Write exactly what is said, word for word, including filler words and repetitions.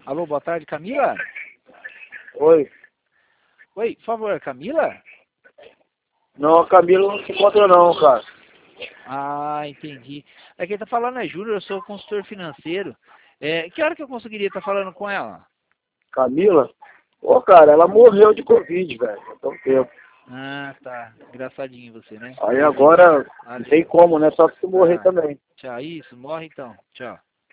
Alô, boa tarde, Camila? Oi. Oi, por favor, Camila? Não, a Camila não se encontra não, cara. Ah, entendi. É quem tá falando é Júnior, eu sou consultor financeiro. É, que hora que eu conseguiria estar falando com ela? Camila? Ô, cara, ela morreu de Covid, velho. Há tanto tempo. Ah, tá. Engraçadinho você, né? Aí agora, não Valeu. tem como, né? Só se tu morrer Tá. também. Tchau, isso, morre então. Tchau.